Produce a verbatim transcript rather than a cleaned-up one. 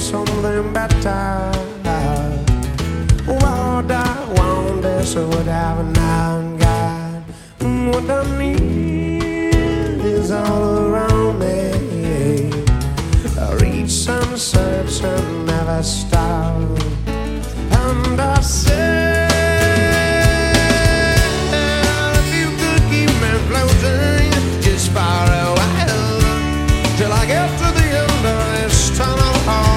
something better. What I want is whatever now, God. What I need is all around me. I reach and search and never stop. And I say